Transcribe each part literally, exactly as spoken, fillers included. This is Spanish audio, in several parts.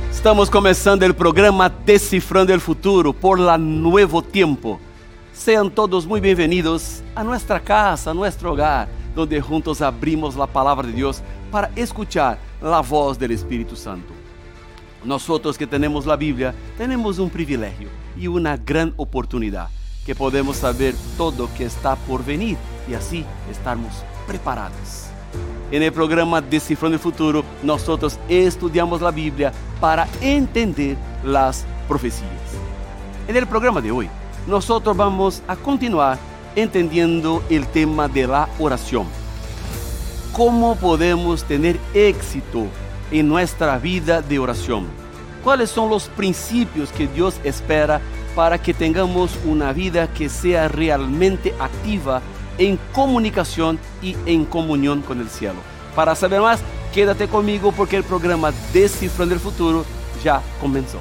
Estamos começando o programa Descifrando el Futuro por la Nuevo Tiempo. Sean todos muy bienvenidos a nuestra casa, a nuestro hogar, donde juntos abrimos la palabra de Dios para escuchar la voz del Espíritu Santo. Nosotros que tenemos la Biblia, tenemos un privilegio y una gran oportunidad, que podemos saber todo que está por venir y así estarmos preparados. En el programa Descifrando el Futuro, nosotros estudiamos la Biblia para entender las profecías. En el programa de hoy, nosotros vamos a continuar entendiendo el tema de la oración. ¿Cómo podemos tener éxito en nuestra vida de oración? ¿Cuáles son los principios que Dios espera para que tengamos una vida que sea realmente activa en comunicación y en comunión con el cielo? Para saber más, quédate conmigo porque el programa Descifrando el Futuro ya comenzó.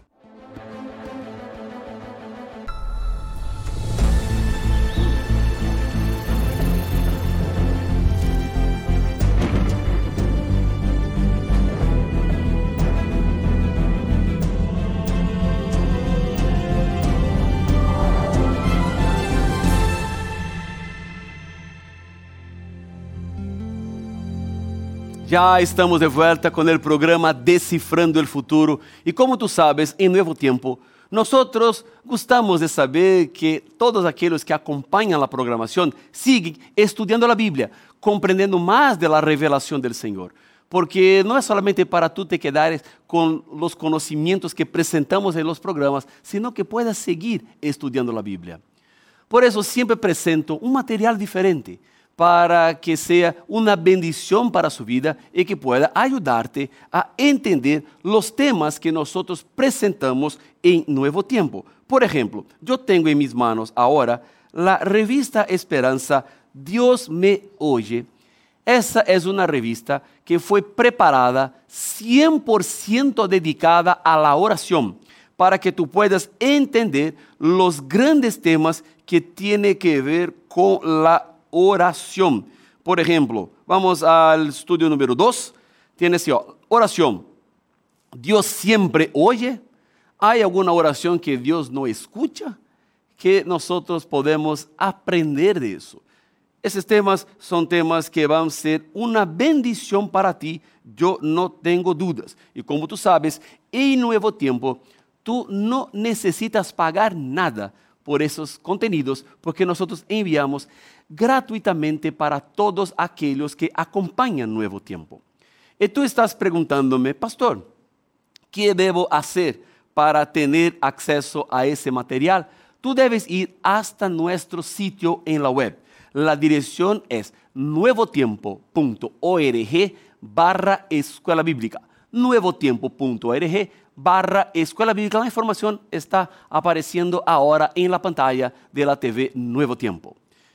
Já estamos de volta com o programa Descifrando el Futuro e como tu sabes, em Nuevo Tiempo, nós gostamos de saber que todos aqueles que acompanham a programação siguen estudando a Bíblia, compreendendo mais da revelação do Senhor. Porque não é solamente para tu te quedares com os conhecimentos que apresentamos em los programas, sino que puedas seguir estudando a Bíblia. Por isso, sempre apresento um material diferente, para que seja uma bendição para sua vida e que pueda ajudarte a entender os temas que nós apresentamos em Nuevo Tiempo. Por exemplo, eu tenho em mis manos agora a revista Esperança, Deus me oye. Essa é uma revista que foi preparada cem por ciento dedicada à la oração, para que tu puedas entender os grandes temas que têm que ver com a oración. Por ejemplo, vamos al estudio número dos. Tiene así, oración. ¿Dios siempre oye? ¿Hay alguna oración que Dios no escucha? Que nosotros podemos aprender de eso. Esos temas son temas que van a ser una bendición para ti, yo no tengo dudas. Y como tú sabes, en Nuevo Tiempo, tú no necesitas pagar nada por esos contenidos, porque nosotros enviamos gratuitamente para todos aquellos que acompañan Nuevo Tiempo. Y tú estás preguntándome, pastor, ¿qué debo hacer para tener acceso a ese material? Tú debes ir hasta nuestro sitio en la web. La dirección es nuevotiempo punto org barra escuela bíblica. nuevotiempo punto org barra escuela bíblica. La información está apareciendo ahora en la pantalla de la T V Nuevo Tiempo.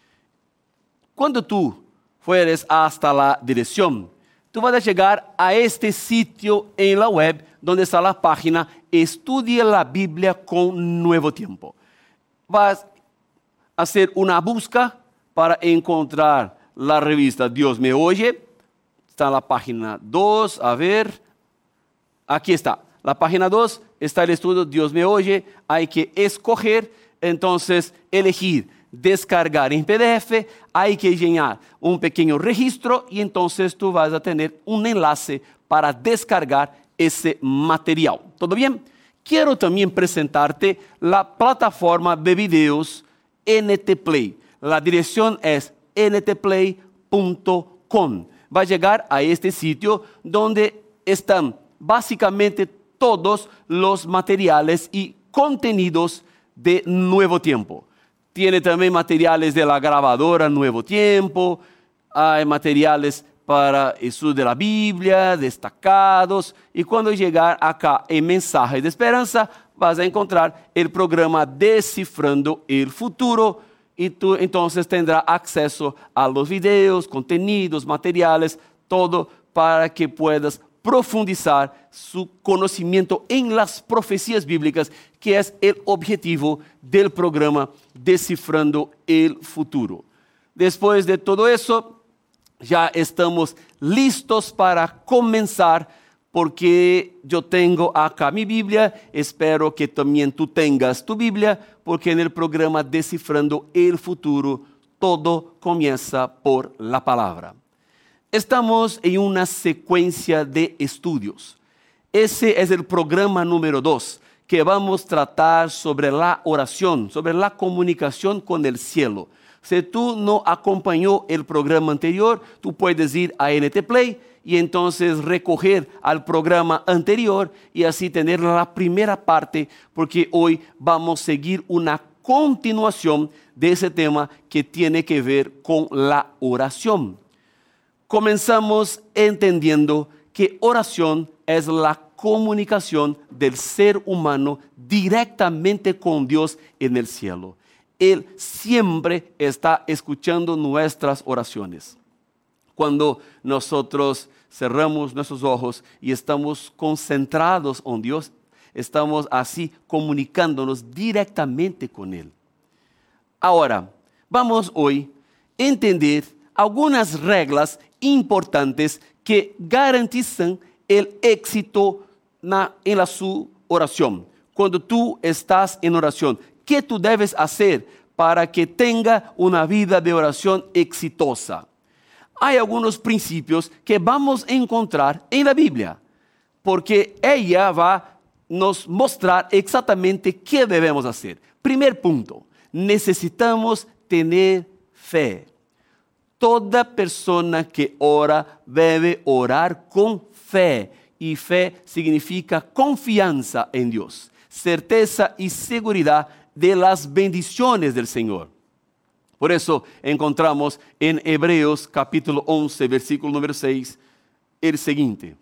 Cuando tú fueres hasta la dirección, tú vas a llegar a este sitio en la web donde está la página Estudie la Biblia con Nuevo Tiempo. Vas a hacer una busca para encontrar la revista Dios me oye. Está en la página dos, a ver, aquí está. La página dos está el estudio Dios me oye. Hay que escoger, entonces elegir, descargar en P D F, hay que llenar un pequeño registro y entonces tú vas a tener un enlace para descargar ese material. ¿Todo bien? Quiero también presentarte la plataforma de videos N T Play. La dirección es n t play punto com. Va a llegar a este sitio donde están básicamente todos los materiales y contenidos de Nuevo Tiempo. Tiene también materiales de la grabadora Nuevo Tiempo, hay materiales para estudio de la Biblia, destacados, y cuando llegar acá en Mensaje de Esperanza, vas a encontrar el programa Descifrando el Futuro, y tú entonces tendrás acceso a los videos, contenidos, materiales, todo para que puedas profundizar su conocimiento en las profecías bíblicas, que es el objetivo del programa Descifrando el Futuro. Después de todo eso, ya estamos listos para comenzar porque yo tengo acá mi Biblia, espero que también tú tengas tu Biblia, porque en el programa Descifrando el Futuro, todo comienza por la palabra. Estamos en una secuencia de estudios. Ese es el programa número dos, que vamos a tratar sobre la oración, sobre la comunicación con el cielo. Si tú no acompañó el programa anterior, tú puedes ir a N T Play y entonces recoger al programa anterior y así tener la primera parte, porque hoy vamos a seguir una continuación de ese tema que tiene que ver con la oración. Comenzamos entendiendo que oración es la comunicación del ser humano directamente con Dios en el cielo. Él siempre está escuchando nuestras oraciones. Cuando nosotros cerramos nuestros ojos y estamos concentrados en Dios, estamos así comunicándonos directamente con Él. Ahora, vamos hoy a entender algunas reglas importantes que garantizan el éxito na, en la su oración. Cuando tú estás en oración, ¿qué tú debes hacer para que tenga una vida de oración exitosa? Hay algunos principios que vamos a encontrar en la Biblia, porque ella va a nos mostrar exactamente qué debemos hacer. Primer punto, necesitamos tener fe. Toda persona que ora debe orar con fe, y fe significa confianza en Dios, certeza y seguridad de las bendiciones del Señor. Por eso encontramos en Hebreos capítulo once, versículo número seis, el siguiente: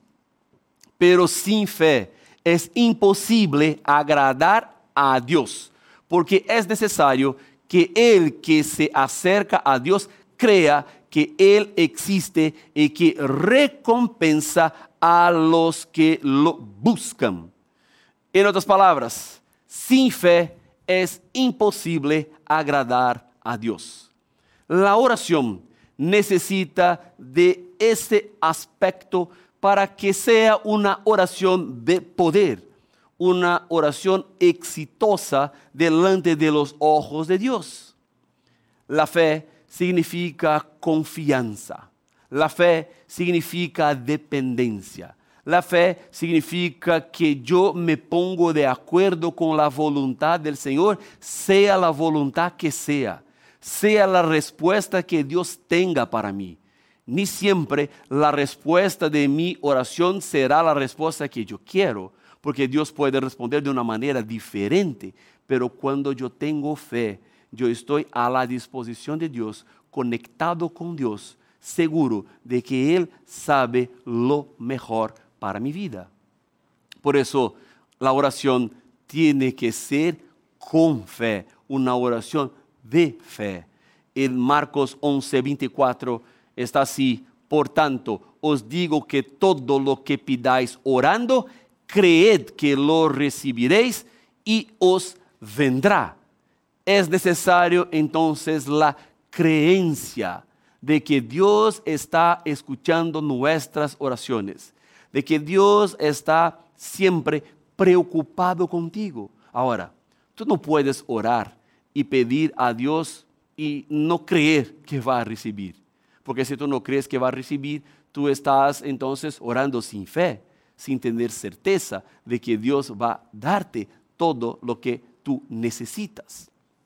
pero sin fe es imposible agradar a Dios, porque es necesario que el que se acerca a Dios crea que Él existe y que recompensa a los que lo buscan. En otras palabras, sin fe es imposible agradar a Dios. La oración necesita de este aspecto para que sea una oración de poder, una oración exitosa delante de los ojos de Dios. La fe significa confianza. La fe significa dependencia. La fe significa que yo me pongo de acuerdo con la voluntad del Señor, sea la voluntad que sea, sea la respuesta que Dios tenga para mí. Ni siempre la respuesta de mi oración será la respuesta que yo quiero, porque Dios puede responder de una manera diferente, pero cuando yo tengo fe, yo estoy a la disposición de Dios, conectado con Dios, seguro de que Él sabe lo mejor para mi vida. Por eso la oración tiene que ser con fe, una oración de fe. En Marcos once, veinticuatro está así: por tanto, os digo que todo lo que pidáis orando, creed que lo recibiréis y os vendrá. Es necesario entonces la creencia de que Dios está escuchando nuestras oraciones, de que Dios está siempre preocupado contigo. Ahora, tú no puedes orar y pedir a Dios y no creer que va a recibir. Porque si tú no crees que va a recibir, tú estás entonces orando sin fe, sin tener certeza de que Dios va a darte todo lo que tú necesitas.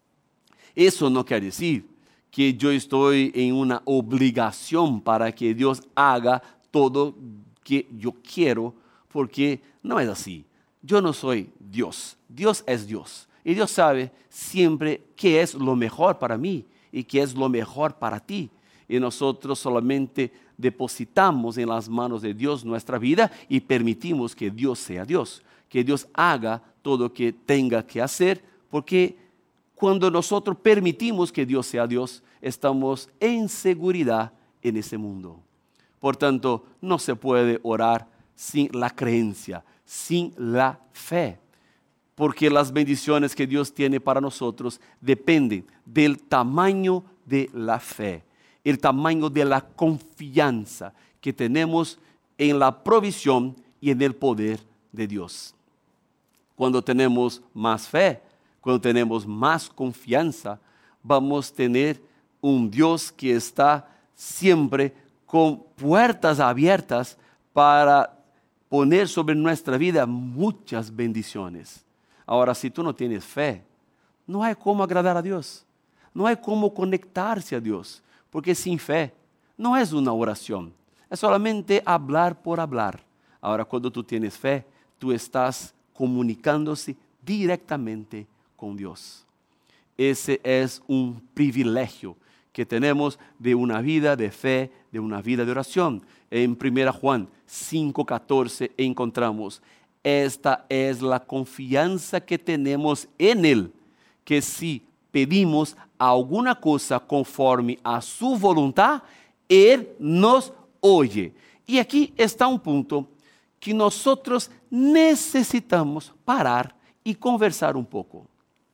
Eso no quiere decir que yo estoy en una obligación para que Dios haga todo que yo quiero, porque no es así. Yo no soy Dios, Dios es Dios. Y Dios sabe siempre qué es lo mejor para mí y qué es lo mejor para ti. Y nosotros solamente depositamos en las manos de Dios nuestra vida y permitimos que Dios sea Dios, que Dios haga todo lo que tenga que hacer, porque cuando nosotros permitimos que Dios sea Dios, estamos en seguridad en ese mundo. Por tanto, no se puede orar sin la creencia, sin la fe, porque las bendiciones que Dios tiene para nosotros dependen del tamaño de la fe, el tamaño de la confianza que tenemos en la provisión y en el poder de Dios. Cuando tenemos más fe, cuando tenemos más confianza, vamos a tener un Dios que está siempre con puertas abiertas para poner sobre nuestra vida muchas bendiciones. Ahora, si tú no tienes fe, no hay cómo agradar a Dios. No hay cómo conectarse a Dios. Porque sin fe no es una oración. Es solamente hablar por hablar. Ahora, cuando tú tienes fe, tú estás comunicándose directamente con Dios. Ese es un privilegio que tenemos de una vida de fe, de una vida de oración. En primera Juan cinco catorce encontramos: esta es la confianza que tenemos en Él, que si pedimos alguna cosa conforme a su voluntad, Él nos oye. Y aquí está un punto que nosotros necesitamos parar y conversar un poco.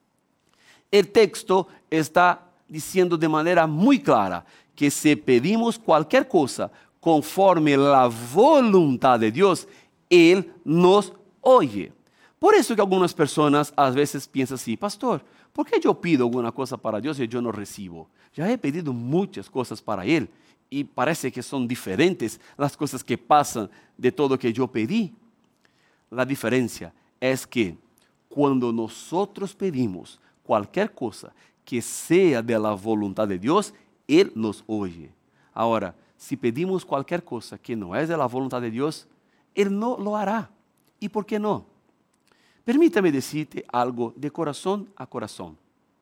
El texto está diciendo de manera muy clara que si pedimos cualquier cosa conforme la voluntad de Dios, Él nos oye. Por eso que algunas personas a veces piensan así: pastor, ¿por qué yo pido alguna cosa para Dios y yo no recibo? Ya he pedido muchas cosas para Él y parece que son diferentes las cosas que pasan de todo que yo pedí. La diferencia es que cuando nosotros pedimos cualquier cosa que sea de la voluntad de Dios, Él nos oye. Ahora, si pedimos cualquier cosa que no es de la voluntad de Dios, Él no lo hará. ¿Y por qué no? Permítame decirte algo de corazón a corazón.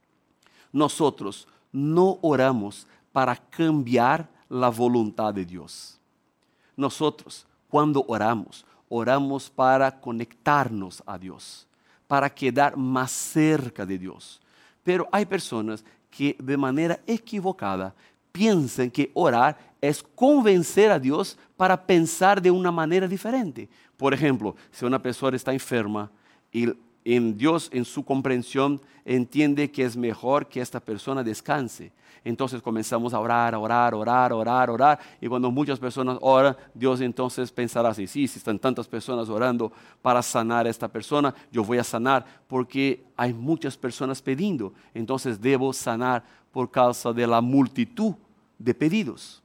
Nosotros no oramos para cambiar la voluntad de Dios. Nosotros, cuando oramos, oramos para conectarnos a Dios, para quedar más cerca de Dios. Pero hay personas que de manera equivocada piensan que orar es convencer a Dios para pensar de una manera diferente. Por ejemplo, si una persona está enferma y en Dios, en su comprensión, entiende que es mejor que esta persona descanse. Entonces comenzamos a orar, a orar, orar, orar, orar. Y cuando muchas personas oran, Dios entonces pensará así: sí, si están tantas personas orando para sanar a esta persona, yo voy a sanar porque hay muchas personas pidiendo. Entonces debo sanar por causa de la multitud de pedidos.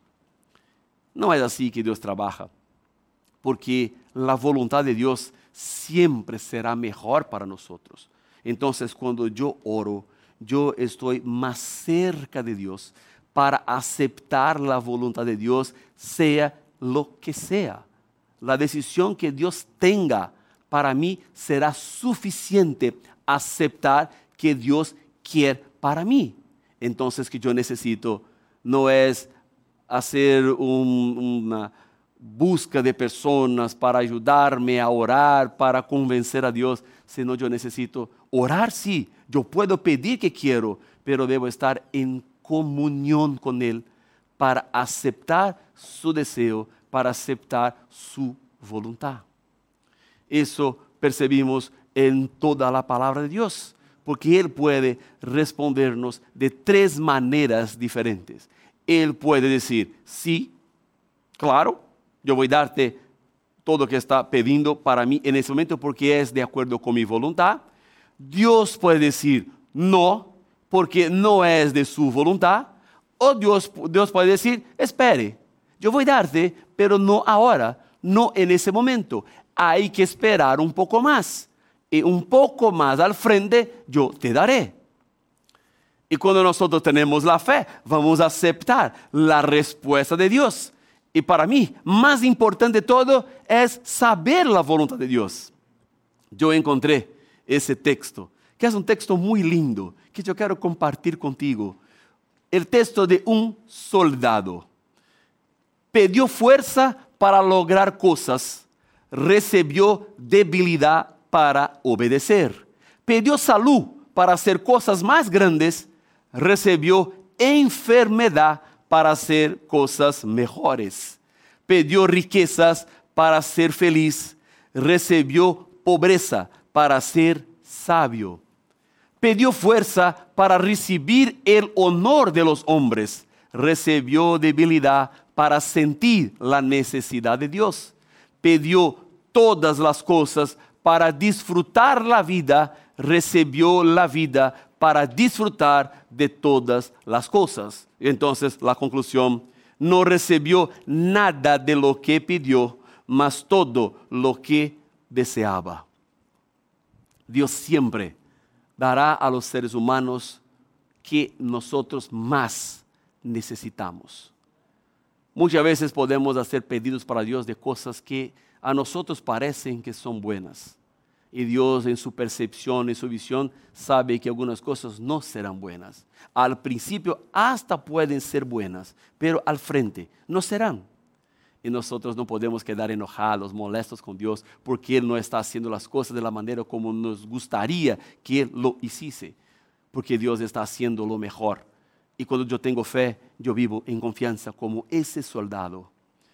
No es así que Dios trabaja, porque la voluntad de Dios siempre será mejor para nosotros. Entonces, cuando yo oro, yo estoy más cerca de Dios para aceptar la voluntad de Dios, sea lo que sea. La decisión que Dios tenga para mí será suficiente aceptar que Dios quiere para mí. Entonces, que yo necesito no es hacer un, una busca de personas para ayudarme a orar, para convencer a Dios, sino yo necesito orar, sí, yo puedo pedir que quiero, pero debo estar en comunión con Él para aceptar su deseo, para aceptar su voluntad. Eso percibimos en toda la palabra de Dios, porque Él puede respondernos de tres maneras diferentes. Él puede decir: sí, claro, yo voy a darte todo lo que está pidiendo para mí en ese momento porque es de acuerdo con mi voluntad. Dios puede decir: no, porque no es de su voluntad. O Dios, Dios puede decir: espere, yo voy a darte, pero no ahora, no en ese momento. Hay que esperar un poco más. Y un poco más al frente yo te daré. Y cuando nosotros tenemos la fe, vamos a aceptar la respuesta de Dios. Y para mí, más importante de todo es saber la voluntad de Dios. Yo encontré ese texto, que es un texto muy lindo, que yo quiero compartir contigo. El texto de un soldado. Pidió fuerza para lograr cosas, recibió debilidad para obedecer. Pidió salud para hacer cosas más grandes, recibió enfermedad para hacer cosas mejores. Pidió riquezas para ser feliz, recibió pobreza para ser sabio. Pidió fuerza para recibir el honor de los hombres, recibió debilidad para sentir la necesidad de Dios. Pidió todas las cosas para disfrutar la vida, recibió la vida para disfrutar de todas las cosas. Entonces, la conclusión, no recibió nada de lo que pidió, mas todo lo que deseaba. Dios siempre dará a los seres humanos que nosotros más necesitamos. Muchas veces podemos hacer pedidos para Dios de cosas que a nosotros parecen que son buenas. Y Dios en su percepción, en su visión, sabe que algunas cosas no serán buenas. Al principio hasta pueden ser buenas, pero al frente no serán. Y nosotros no podemos quedar enojados, molestos con Dios, porque Él no está haciendo las cosas de la manera como nos gustaría que Él lo hiciese. Porque Dios está haciendo lo mejor. Y cuando yo tengo fe, yo vivo en confianza como ese soldado.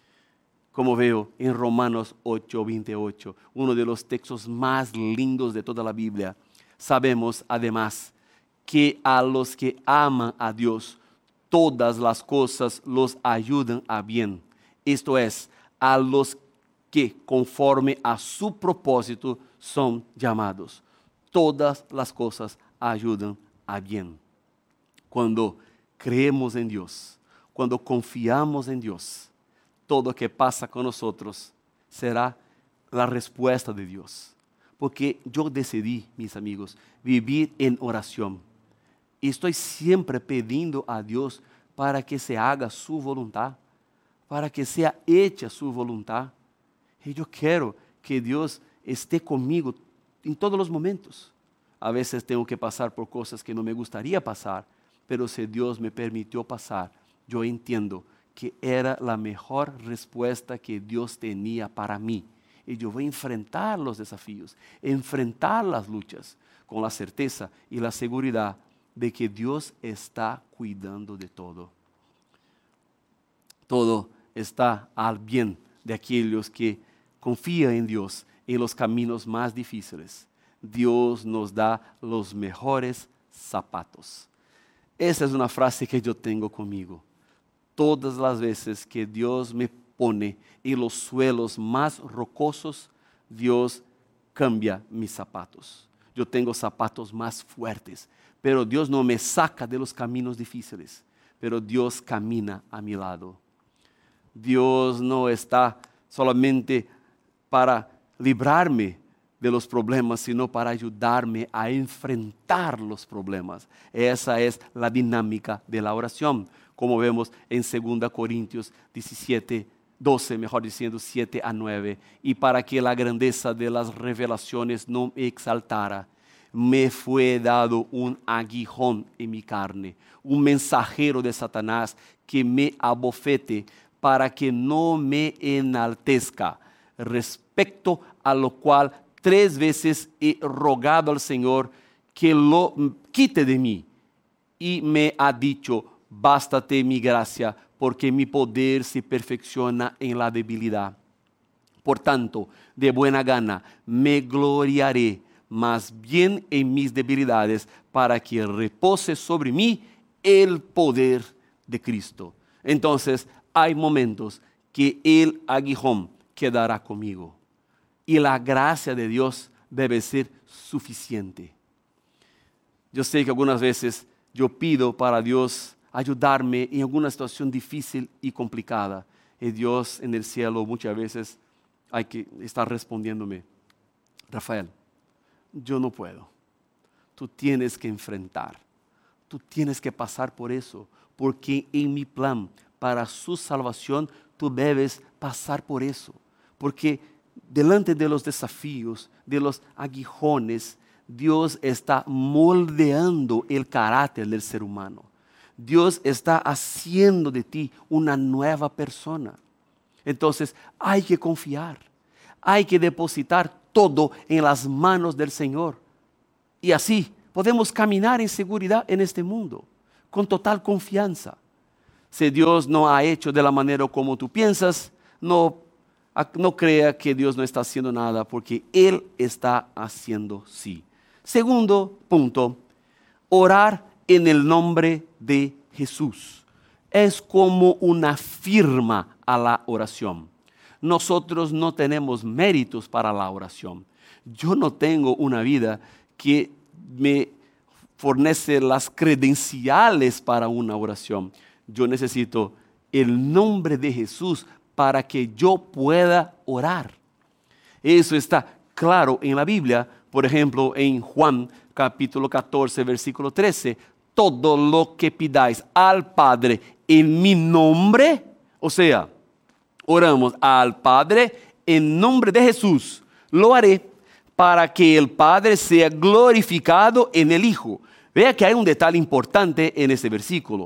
Como veo en Romanos ocho veintiocho, uno de los textos más lindos de toda la Biblia, sabemos además que a los que aman a Dios, todas las cosas los ayudan a bien. Esto es, a los que conforme a su propósito son llamados. Todas las cosas ayudan a bien. Cuando creemos en Dios, cuando confiamos en Dios, todo lo que pasa con nosotros será la respuesta de Dios. Porque yo decidí, mis amigos, vivir en oración. Y estoy siempre pidiendo a Dios para que se haga su voluntad, para que sea hecha su voluntad. Y yo quiero que Dios esté conmigo en todos los momentos. A veces tengo que pasar por cosas que no me gustaría pasar, pero si Dios me permitió pasar, yo entiendo que era la mejor respuesta que Dios tenía para mí. Y yo voy a enfrentar los desafíos, enfrentar las luchas con la certeza y la seguridad de que Dios está cuidando de todo. Todo está al bien de aquellos que confían en Dios en los caminos más difíciles. Dios nos da los mejores zapatos. Esa es una frase que yo tengo conmigo. Todas las veces que Dios me pone en los suelos más rocosos, Dios cambia mis zapatos. Yo tengo zapatos más fuertes, pero Dios no me saca de los caminos difíciles, pero Dios camina a mi lado. Dios no está solamente para librarme de los problemas, sino para ayudarme a enfrentar los problemas. Esa es la dinámica de la oración, como vemos en segunda Corintios diecisiete, doce, mejor diciendo siete a nueve. Y para que la grandeza de las revelaciones no me exaltara, me fue dado un aguijón en mi carne, un mensajero de Satanás que me abofete para que no me enaltezca, respecto a lo cual tres veces he rogado al Señor que lo quite de mí. Y me ha dicho, bástate mi gracia, porque mi poder se perfecciona en la debilidad. Por tanto, de buena gana me gloriaré más bien en mis debilidades, para que repose sobre mí el poder de Cristo. Entonces, hay momentos que el aguijón quedará conmigo. Y la gracia de Dios debe ser suficiente. Yo sé que algunas veces yo pido para Dios ayudarme en alguna situación difícil y complicada. Y Dios en el cielo muchas veces hay que estar respondiéndome, Rafael, yo no puedo. Tú tienes que enfrentar. Tú tienes que pasar por eso. Porque en mi plan para su salvación, tú debes pasar por eso. Porque delante de los desafíos, de los aguijones, Dios está moldeando el carácter del ser humano. Dios está haciendo de ti una nueva persona. Entonces hay que confiar, hay que depositar todo en las manos del Señor. Y así podemos caminar en seguridad en este mundo, con total confianza. Si Dios no ha hecho de la manera como tú piensas, no No crea que Dios no está haciendo nada, porque Él está haciendo sí. Segundo punto, orar en el nombre de Jesús. Es como una firma a la oración. nosotros no tenemos méritos para la oración. Yo no tengo una vida que me fornece las credenciales para una oración. Yo necesito el nombre de Jesús para que yo pueda orar. Eso está claro en la Biblia. Por ejemplo, en Juan capítulo catorce, versículo trece. Todo lo que pidáis al Padre en mi nombre, o sea, oramos al Padre en nombre de Jesús, lo haré para que el Padre sea glorificado en el Hijo. Vea que hay un detalle importante en este versículo.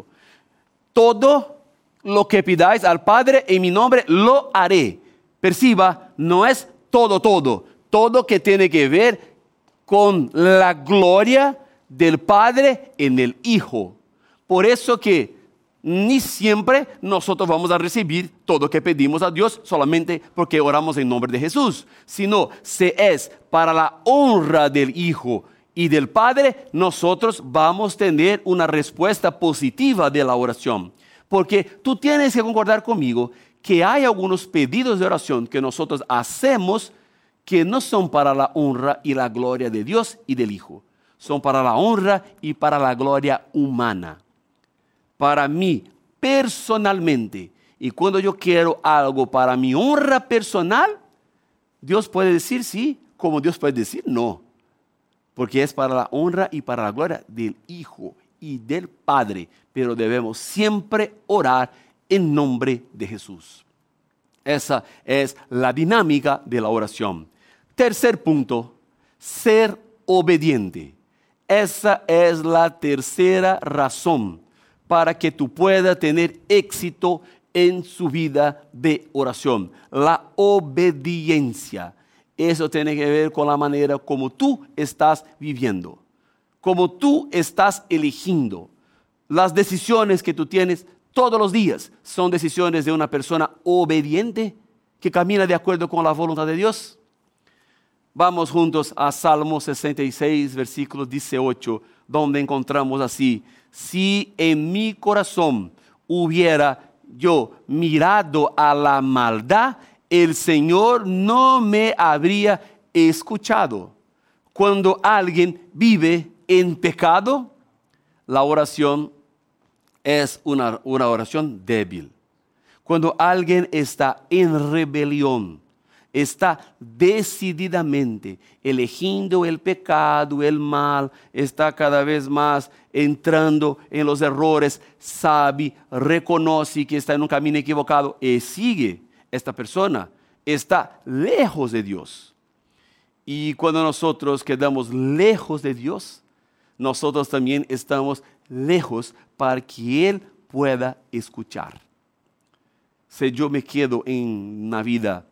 Todo lo que pidáis al Padre en mi nombre, lo haré. Perciba, no es todo, todo. Todo que tiene que ver con la gloria del Padre en el Hijo. Por eso que ni siempre nosotros vamos a recibir todo lo que pedimos a Dios solamente porque oramos en nombre de Jesús, sino si es para la honra del Hijo y del Padre, nosotros vamos a tener una respuesta positiva de la oración. Porque tú tienes que concordar conmigo que hay algunos pedidos de oración que nosotros hacemos que no son para la honra y la gloria de Dios y del Hijo. Son para la honra y para la gloria humana. Para mí, personalmente, y cuando yo quiero algo para mi honra personal, Dios puede decir sí, como Dios puede decir no. Porque es para la honra y para la gloria del Hijo y del Padre. Pero debemos siempre orar en nombre de Jesús. Esa es la dinámica de la oración. Tercer punto, ser obediente. Esa es la tercera razón para que tú puedas tener éxito en su vida de oración. La obediencia. Eso tiene que ver con la manera como tú estás viviendo, como tú estás eligiendo. Las decisiones que tú tienes todos los días son decisiones de una persona obediente que camina de acuerdo con la voluntad de Dios. Vamos juntos a Salmo sesenta y seis, versículo dieciocho, donde encontramos así: si en mi corazón hubiera yo mirado a la maldad, el Señor no me habría escuchado. Cuando alguien vive en pecado, la oración es una, una oración débil. Cuando alguien está en rebelión, está decididamente eligiendo el pecado, el mal, está cada vez más entrando en los errores, sabe, reconoce que está en un camino equivocado y sigue. Esta persona está lejos de Dios. Y cuando nosotros quedamos lejos de Dios, nosotros también estamos lejos para que Él pueda escuchar. Si yo me quedo en una vida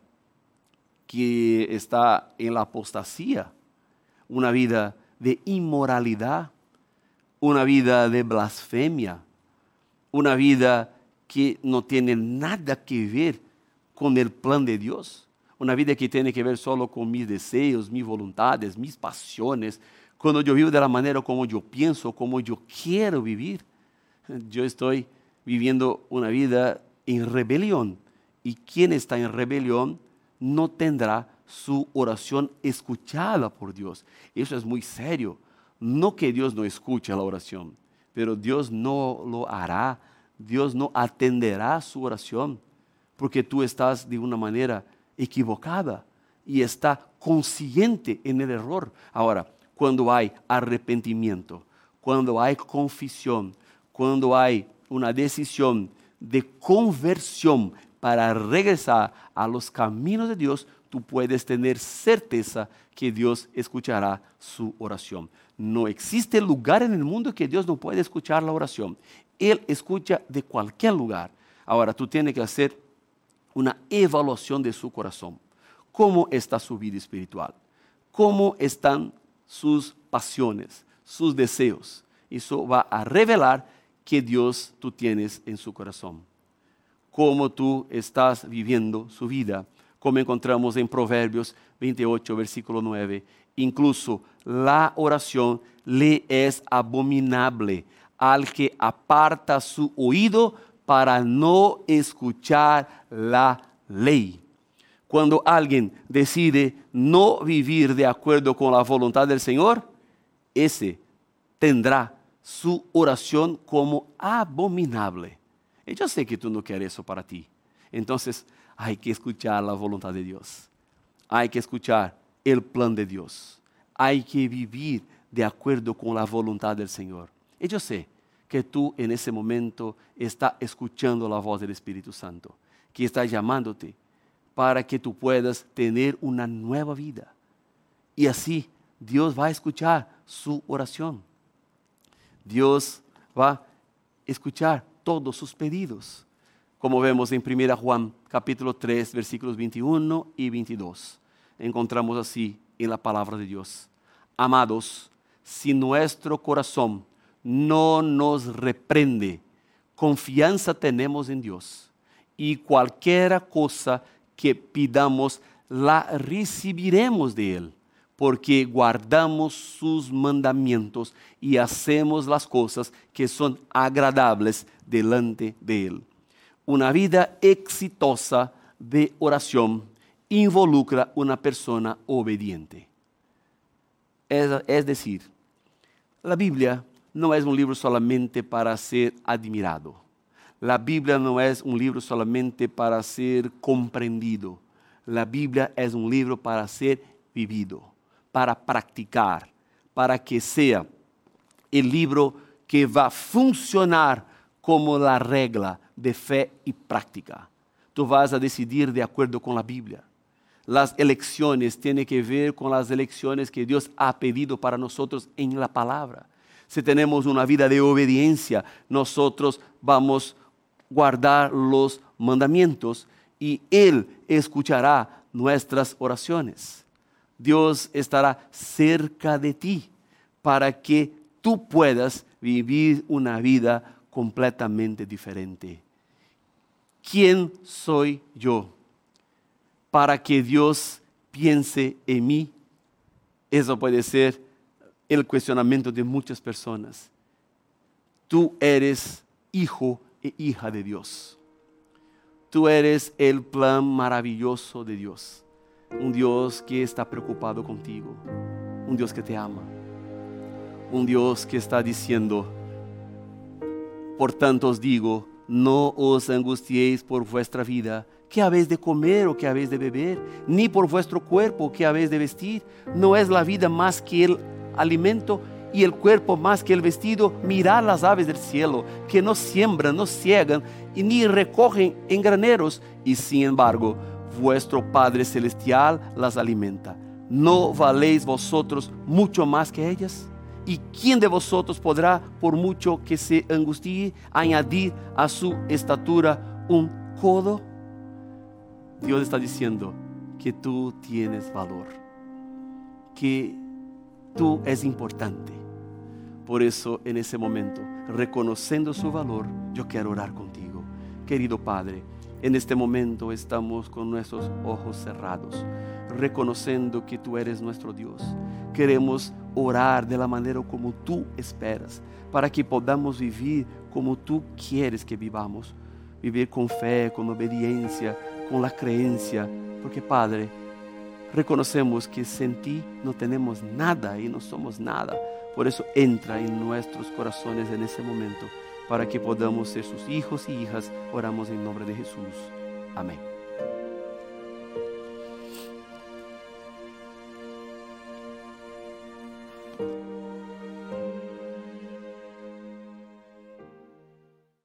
que está en la apostasía, una vida de inmoralidad, una vida de blasfemia, una vida que no tiene nada que ver con el plan de Dios, una vida que tiene que ver solo con mis deseos, mis voluntades, mis pasiones. Cuando yo vivo de la manera como yo pienso, como yo quiero vivir, yo estoy viviendo una vida en rebelión. Y quien está en rebelión no tendrá su oración escuchada por Dios. Eso es muy serio. No que Dios no escuche la oración, pero Dios no lo hará. Dios no atenderá su oración porque tú estás de una manera equivocada y está consciente en el error. Ahora, cuando hay arrepentimiento, cuando hay confesión, cuando hay una decisión de conversión para regresar a los caminos de Dios, tú puedes tener certeza que Dios escuchará su oración. No existe lugar en el mundo que Dios no pueda escuchar la oración. Él escucha de cualquier lugar. Ahora, tú tienes que hacer una evaluación de su corazón. ¿Cómo está su vida espiritual? ¿Cómo están sus pasiones, sus deseos? Eso va a revelar que Dios tú tienes en su corazón. Cómo tú estás viviendo su vida, como encontramos en Proverbios veintiocho, versículo nueve. Incluso la oración le es abominable al que aparta su oído para no escuchar la ley. Cuando alguien decide no vivir de acuerdo con la voluntad del Señor, ese tendrá su oración como abominable. Y yo sé que tú no quieres eso para ti. Entonces hay que escuchar la voluntad de Dios. Hay que escuchar el plan de Dios. Hay que vivir de acuerdo con la voluntad del Señor. Y yo sé que tú en ese momento estás escuchando la voz del Espíritu Santo, que está llamándote para que tú puedas tener una nueva vida. Y así Dios va a escuchar su oración. Dios va a escuchar todos sus pedidos. Como vemos en primera Juan capítulo tres, versículos veintiuno y veintidós. Encontramos así en la palabra de Dios. Amados, si nuestro corazón no nos reprende, confianza tenemos en Dios, y cualquier cosa que pidamos la recibiremos de Él, porque guardamos sus mandamientos y hacemos las cosas que son agradables delante de Él. Una vida exitosa de oración involucra una persona obediente. Es, es decir, la Biblia no es un libro solamente para ser admirado. La Biblia no es un libro solamente para ser comprendido. La Biblia es un libro para ser vivido, para practicar, para que sea el libro que va a funcionar como la regla de fe y práctica. Tú vas a decidir de acuerdo con la Biblia. Las elecciones tienen que ver con las elecciones que Dios ha pedido para nosotros en la palabra. Si tenemos una vida de obediencia, nosotros vamos a guardar los mandamientos y Él escuchará nuestras oraciones. Dios estará cerca de ti para que tú puedas vivir una vida completamente diferente. ¿Quién soy yo para que Dios piense en mí? Eso puede ser el cuestionamiento de muchas personas. Tú eres hijo e hija de Dios. Tú eres el plan maravilloso de Dios. Un Dios que está preocupado contigo. Un Dios que te ama. Un Dios que está diciendo: por tanto os digo, no os angustiéis por vuestra vida, que habéis de comer o que habéis de beber, ni por vuestro cuerpo, que habéis de vestir. ¿No es la vida más que el alimento y el cuerpo más que el vestido? Mirad las aves del cielo, que no siembran, no ciegan, y ni recogen en graneros, y sin embargo, vuestro Padre Celestial las alimenta. ¿No valéis vosotros mucho más que ellas? ¿Y quién de vosotros podrá, por mucho que se angustie, añadir a su estatura un codo? Dios está diciendo que tú tienes valor, que tú eres importante. Por eso, en ese momento, reconociendo su valor, yo quiero orar contigo. Querido Padre, en este momento estamos con nuestros ojos cerrados, reconociendo que tú eres nuestro Dios. Queremos orar de la manera como tú esperas, para que podamos vivir como tú quieres que vivamos. Vivir con fe, con obediencia, con la creencia. Porque, Padre, reconocemos que sin ti no tenemos nada y no somos nada. Por eso entra en nuestros corazones en ese momento, para que podamos ser sus hijos y hijas. Oramos en nombre de Jesús. Amén.